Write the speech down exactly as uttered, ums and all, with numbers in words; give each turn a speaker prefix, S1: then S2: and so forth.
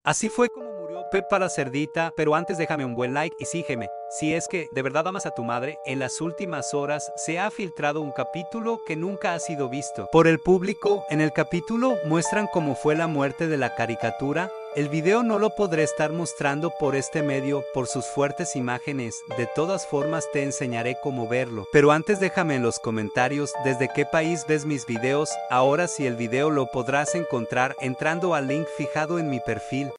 S1: Así fue como murió Peppa la cerdita, pero antes déjame un buen like y sígueme. Si es que de verdad amas a tu madre, en las últimas horas se ha filtrado un capítulo que nunca ha sido visto por el público. En el capítulo muestran cómo fue la muerte de la caricatura. El video no lo podré estar mostrando por este medio por sus fuertes imágenes, de todas formas te enseñaré cómo verlo. Pero antes déjame en los comentarios desde qué país ves mis videos. Ahora sí, el video lo podrás encontrar entrando al link fijado en mi perfil.